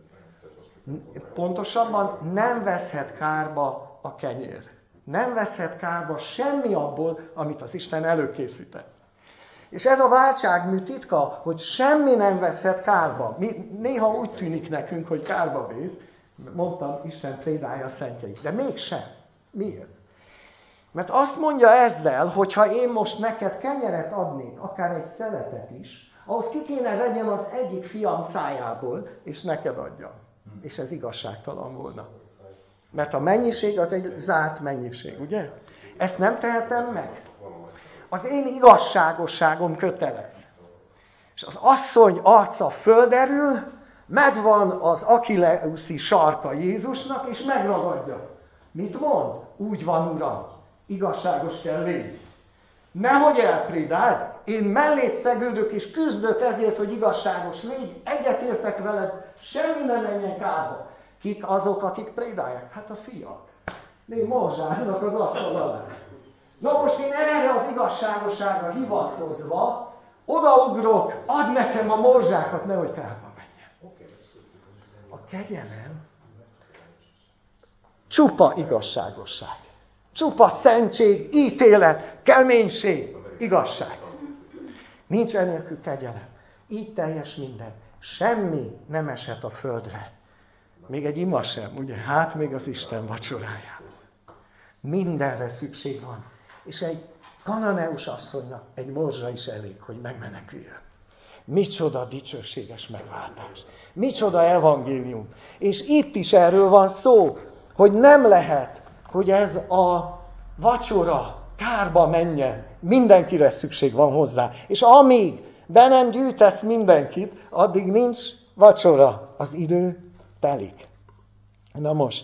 Pontosabban nem veszhet kárba a kenyér. Nem veszhet kárba semmi abból, amit az Isten előkészített. És ez a váltságmű titka, hogy semmi nem veszhet kárba. Néha úgy tűnik nekünk, hogy kárba vész. Mondtam, Isten prédálja a szentjeit. De mégsem. Miért? Mert azt mondja ezzel, hogy ha én most neked kenyeret adnék, akár egy szelepet is, ahhoz ki kéne vegyem az egyik fiam szájából, és neked adjam. És ez igazságtalan volna. Mert a mennyiség az egy zárt mennyiség, ugye? Ezt nem tehetem meg. Az én igazságosságom kötelez. És az asszony arca földerül, megvan az Achilleuszi sarka Jézusnak, és megragadja. Mit mond? Úgy van, Uram, igazságos kell légy. Nehogy elprédáld, én mellét szegődök és küzdök ezért, hogy igazságos légy, egyetértek veled, semmi nem menjen kárba. Kik azok, akik prédálják? Hát a fiak. Még morzsáznak az asztal alá. Na most én erre az igazságosságra hivatkozva odaugrok, add nekem a morzsákat, nehogy kárba menjen. A kegyelem csupa igazságosság. Csupa szentség, ítélet, keménység, igazság. Nincs enélkül kegyelem. Így teljes minden. Semmi nem esett a földre. Még egy ima sem, ugye? Hát még az Isten vacsorájában. Mindenre szükség van. És egy kananeus asszonynak egy morzsa is elég, hogy megmeneküljön. Micsoda dicsőséges megváltás. Micsoda evangélium. És itt is erről van szó, hogy nem lehet, hogy ez a vacsora kárba menjen. Mindenkire szükség van hozzá. És amíg be nem gyűjtesz mindenkit, addig nincs vacsora. Az idő telik. Na most,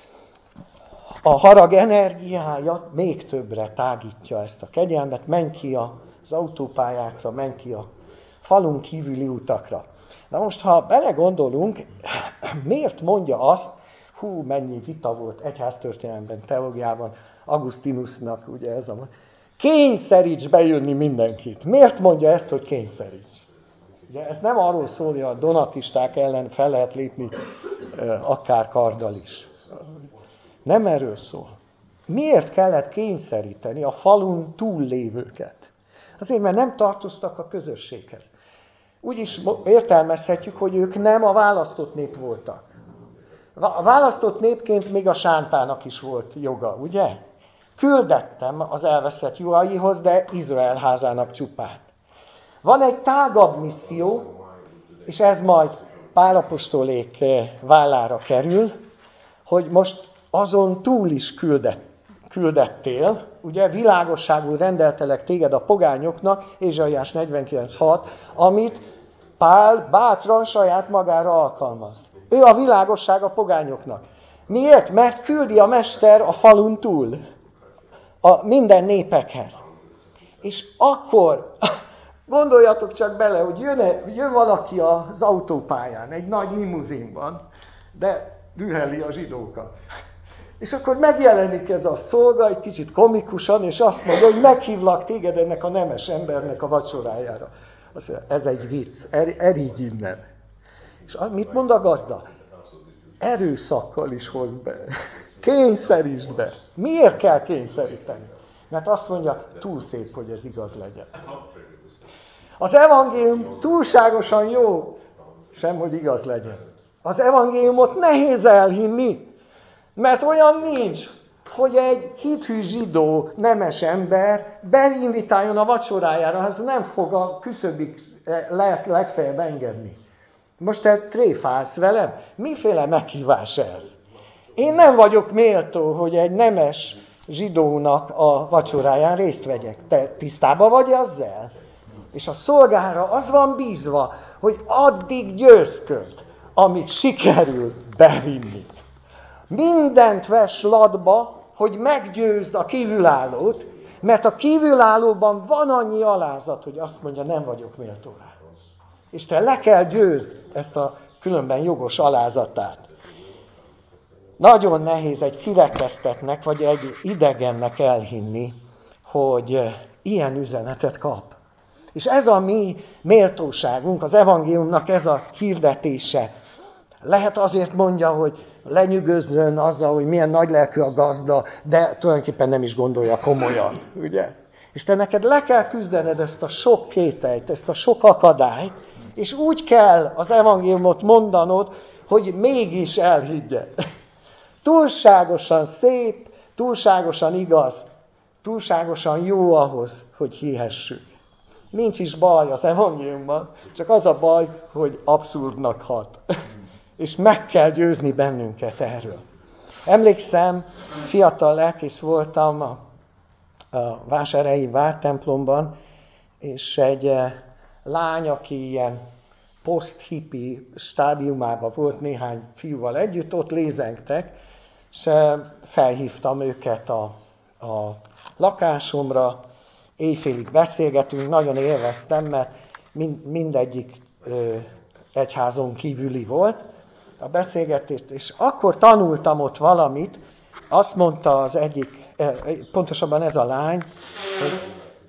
a harag energiája még többre tágítja ezt a kegyelmet, menj ki az autópályákra, menj ki a falun kívüli utakra. Na most, ha belegondolunk, miért mondja azt, mennyi vita volt egyháztörténelemben, teológiában, Augustinusnak, ugye ez a... Kényszeríts bejönni mindenkit. Miért mondja ezt, hogy kényszeríts? Ugye ez nem arról szól, hogy a donatisták ellen fel lehet lépni akár karddal is. Nem erről szól. Miért kellett kényszeríteni a falun túllévőket? Azért, mert nem tartoztak a közösséghez. Úgy is értelmezhetjük, hogy ők nem a választott nép voltak. A választott népként még a sántának is volt joga, ugye? Küldettem az elveszett juhaihoz, de Izrael házának csupán. Van egy tágabb misszió, és ez majd Pál apostolék vállára kerül, hogy most azon túl is küldettél, ugye világosságul rendeltelek téged a pogányoknak, Ézsaiás 49.6, amit Pál bátran saját magára alkalmaz. Ő a világosság a pogányoknak. Miért? Mert küldi a mester a falun túl, a minden népekhez. És akkor gondoljatok csak bele, hogy jön valaki az autópályán, egy nagy limuzinban, de düheli a zsidókat. És akkor megjelenik ez a szolga, egy kicsit komikusan, és azt mondja, hogy meghívlak téged ennek a nemes embernek a vacsorájára. Azt mondja, ez egy vicc, erígy innen. És mit mond a gazda? Erőszakkal is hozd be. Kényszerítsd be. Miért kell kényszeríteni? Mert azt mondja, túl szép, hogy ez igaz legyen. Az evangélium túlságosan jó, sem hogy igaz legyen. Az evangéliumot nehéz elhinni, mert olyan nincs, hogy egy hithű zsidó, nemes ember beinvitáljon a vacsorájára, az nem fog a küszöbig legfeljebb engedni. Most te tréfálsz velem? Miféle meghívás ez? Én nem vagyok méltó, hogy egy nemes zsidónak a vacsoráján részt vegyek. Te tisztában vagy ezzel? És a szolgára az van bízva, hogy addig győzköd, amíg sikerül bevinni. Mindent vess latba, hogy meggyőzd a kívülállót, mert a kívülállóban van annyi alázat, hogy azt mondja, nem vagyok méltó rá. És te le kell győzd ezt a különben jogos alázatát. Nagyon nehéz egy kirekesztettnek, vagy egy idegennek elhinni, hogy ilyen üzenetet kap. És ez a mi méltóságunk, az evangéliumnak ez a hirdetése. Lehet azért mondja, hogy lenyűgözzön azzal, hogy milyen nagylelkű a gazda, de tulajdonképpen nem is gondolja komolyan, ugye? És te neked le kell küzdened ezt a sok kételyt, ezt a sok akadályt, és úgy kell az evangéliumot mondanod, hogy mégis elhiggye. Túlságosan szép, túlságosan igaz, túlságosan jó ahhoz, hogy hihessük. Nincs is baj az evangéliumban, csak az a baj, hogy abszurdnak hat. És meg kell győzni bennünket erről. Emlékszem, fiatal lelkész voltam a Vásárhelyi Vártemplomban, és egy lány, aki ilyen post-hippi stádiumában volt néhány fiúval együtt, ott lézengtek, és felhívtam őket a lakásomra, éjfélig beszélgetünk, nagyon élveztem, mert mindegyik egyházon kívüli volt a beszélgetést, és akkor tanultam ott valamit, azt mondta az egyik, pontosabban ez a lány, hogy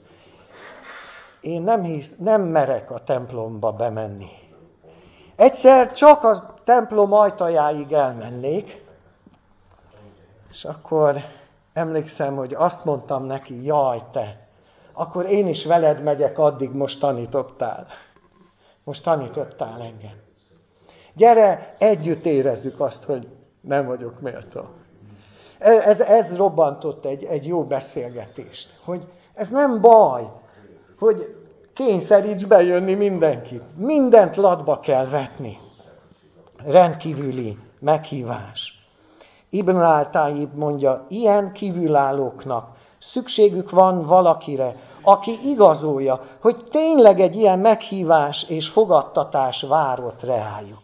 én nem merek a templomba bemenni. Egyszer csak a templom ajtajáig elmennék, és akkor emlékszem, hogy azt mondtam neki, jaj te, akkor én is veled megyek, addig most tanítottál. Most tanítottál engem. Gyere, együtt érezzük azt, hogy nem vagyok méltó. Ez robbantott egy jó beszélgetést, hogy ez nem baj, hogy kényszeríts bejönni mindenkit. Mindent latba kell vetni. Rendkívüli meghívás. Ibn al-Taib mondja, ilyen kívülállóknak szükségük van valakire, aki igazolja, hogy tényleg egy ilyen meghívás és fogadtatás várott reájuk.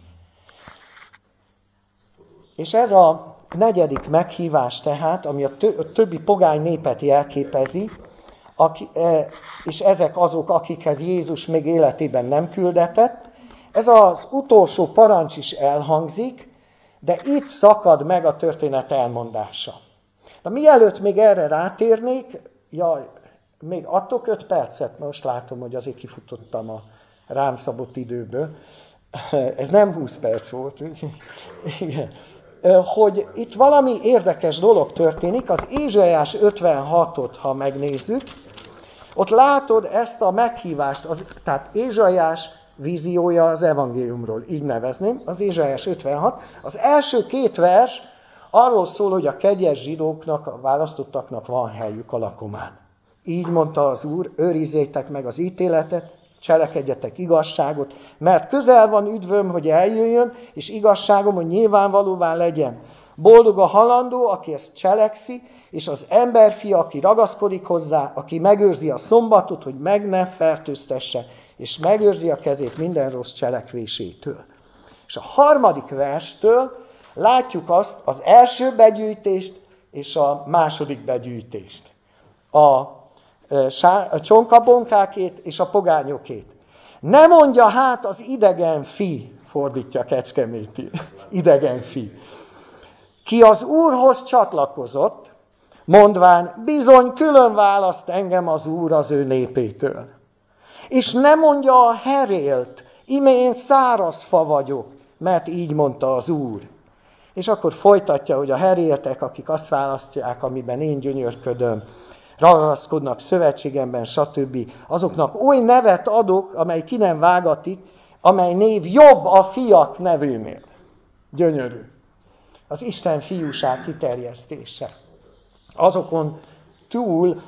És ez a negyedik meghívás tehát, ami a többi pogány népet jelképezi, és ezek azok, akikhez Jézus még életében nem küldetett, ez az utolsó parancs is elhangzik, de itt szakad meg a történet elmondása. De mielőtt még erre rátérnék, még adtok 5 percet, most látom, hogy azért kifutottam a rám szabott időből. Ez nem 20 perc volt. Igen. Hogy itt valami érdekes dolog történik, az Ézsaiás 56-ot, ha megnézzük, ott látod ezt a meghívást, tehát Ézsaiás víziója az evangéliumról, így nevezném, az Ézsaiás 56. Az első 2 vers arról szól, hogy a kegyes zsidóknak, a választottaknak van helyük a lakomán. Így mondta az Úr, őrizzétek meg az ítéletet, cselekedjetek igazságot, mert közel van üdvöm, hogy eljöjjön, és igazságom, hogy nyilvánvalóvá legyen. Boldog a halandó, aki ezt cselekszi, és az emberfia, aki ragaszkodik hozzá, aki megőrzi a szombatot, hogy meg ne fertőztesse, és megőrzi a kezét minden rossz cselekvésétől. És a 3. verstől látjuk azt, az első begyűjtést és a második begyűjtést. A csonkabonkákét és a pogányokét. Ne mondja hát az idegen fi, fordítja Kecskeméti, idegen fi, ki az Úrhoz csatlakozott, mondván, bizony külön választ engem az Úr az ő népétől. És ne mondja a herélt, íme én száraz fa vagyok, mert így mondta az Úr. És akkor folytatja, hogy a heréltek, akik azt választják, amiben én gyönyörködöm, ragaszkodnak szövetségemben, stb. Azoknak oly nevet adok, amely ki nem vágatik, amely név jobb a fiak nevénél. Gyönyörű. Az Isten fiúság kiterjesztése. Azokon túl,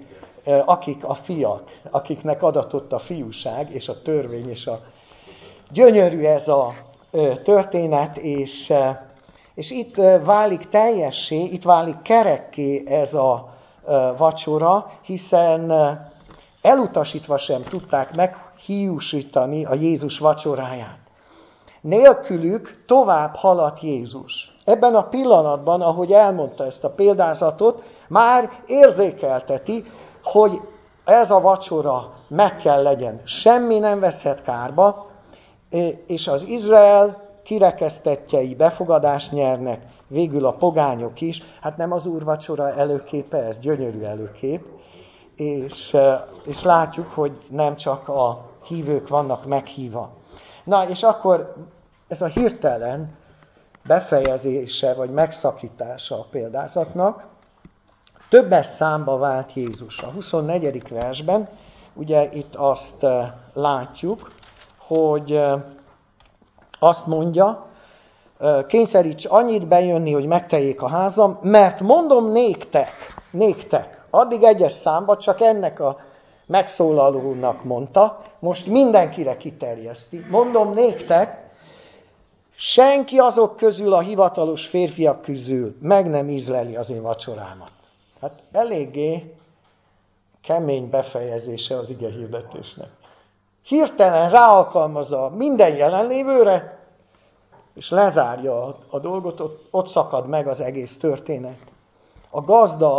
akik a fiak, akiknek adatott a fiúság, és a törvény, és a Gyönyörű ez a történet, és itt válik teljessé, itt válik kerekké ez a vacsora, hiszen elutasítva sem tudták meghiúsítani a Jézus vacsoráját. Nélkülük tovább haladt Jézus. Ebben a pillanatban, ahogy elmondta ezt a példázatot, már érzékelteti, hogy ez a vacsora meg kell legyen. Semmi nem veszhet kárba, és az Izrael kirekesztettjei befogadást nyernek, végül a pogányok is. Hát nem az úrvacsora előképe, ez gyönyörű előkép, és látjuk, hogy nem csak a hívők vannak meghívva. Na, és akkor ez a hirtelen befejezése, vagy megszakítása a példázatnak többes számba vált Jézus. A 24. versben, ugye itt azt látjuk, hogy azt mondja, kényszeríts annyit bejönni, hogy megteljék a házam, mert mondom néktek. Addig egyes számba csak ennek a megszólalónak mondta, most mindenkire kiterjeszti. Mondom néktek, senki azok közül, a hivatalos férfiak közül meg nem ízleli az én vacsorámat. Hát eléggé kemény befejezése az ige hirdetésnek. Hirtelen ráalkalmazza minden jelenlévőre, és lezárja a dolgot, ott szakad meg az egész történet. A gazda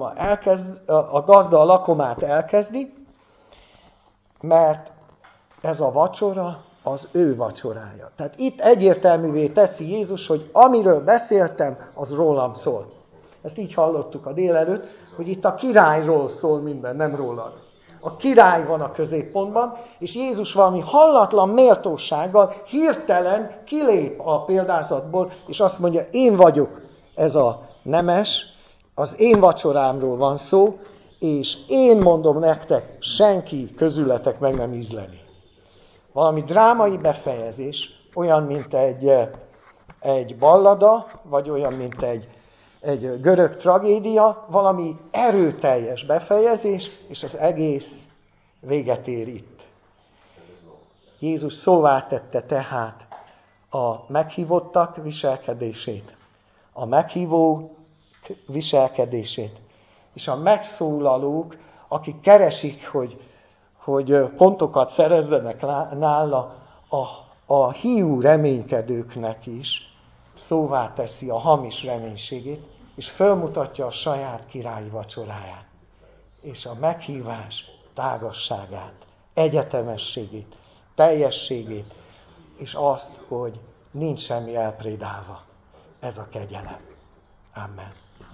a lakomát elkezdi, mert ez a vacsora az ő vacsorája. Tehát itt egyértelművé teszi Jézus, hogy amiről beszéltem, az rólam szól. Ezt így hallottuk a délelőtt, hogy itt a királyról szól minden, nem rólad. A király van a középpontban, és Jézus valami hallatlan méltósággal hirtelen kilép a példázatból, és azt mondja, én vagyok ez a nemes, az én vacsorámról van szó, és én mondom nektek, senki közületek meg nem ízleli. Valami drámai befejezés, olyan, mint egy ballada, vagy olyan, mint egy görög tragédia, valami erőteljes befejezés, és az egész véget ér itt. Jézus szóvá tette tehát a meghívottak viselkedését, a meghívó viselkedését, és a megszólalók, akik keresik, hogy pontokat szerezzenek nála, a hiú reménykedőknek is szóvá teszi a hamis reménységét, és fölmutatja a saját királyi vacsoráját, és a meghívás tágasságát, egyetemességét, teljességét, és azt, hogy nincs semmi elprédálva. Ez a kegyelem. Amen.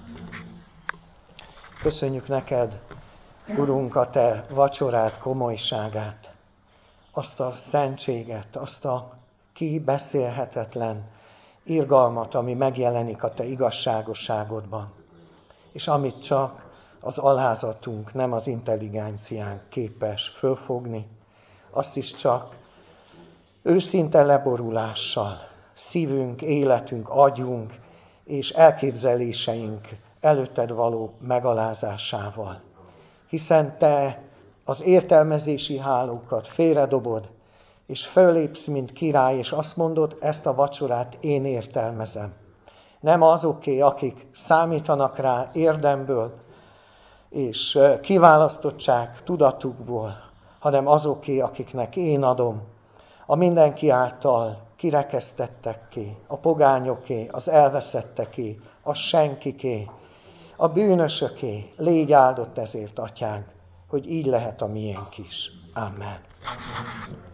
Köszönjük neked, Urunk, a te vacsorád komolyságát, azt a szentséget, azt a kibeszélhetetlen irgalmat, ami megjelenik a te igazságosságodban, és amit csak az alázatunk, nem az intelligenciánk képes fölfogni, azt is csak őszinte leborulással, szívünk, életünk, agyunk és elképzeléseink előtted való megalázásával. Hiszen te az értelmezési hálókat félredobod, és fölépsz, mint király, és azt mondod, ezt a vacsorát én értelmezem. Nem azoké, akik számítanak rá érdemből, és kiválasztottság tudatukból, hanem azoké, akiknek én adom, a mindenki által kirekesztetteké, a pogányoké, az elveszetteké, a senkiké, a bűnösöké. Légy áldott ezért, Atyánk, hogy így lehet a miénk is. Amen.